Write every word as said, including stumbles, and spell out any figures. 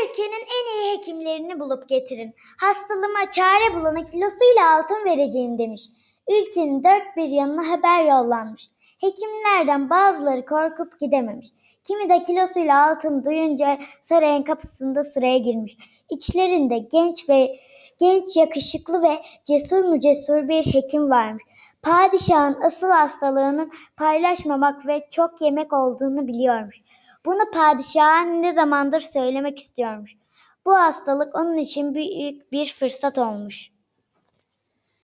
ülkenin en iyi hekimlerini bulup getirin. Hastalığıma çare bulana kilosuyla altın vereceğim demiş. Ülkenin dört bir yanına haber yollanmış. Hekimlerden bazıları korkup gidememiş. Kimi de kilosuyla altın duyunca sarayın kapısında sıraya girmiş. İçlerinde genç ve genç, yakışıklı ve cesur mu cesur bir hekim varmış. Padişahın asıl hastalığının paylaşmamak ve çok yemek olduğunu biliyormuş. Bunu padişaha ne zamandır söylemek istiyormuş. Bu hastalık onun için büyük bir fırsat olmuş.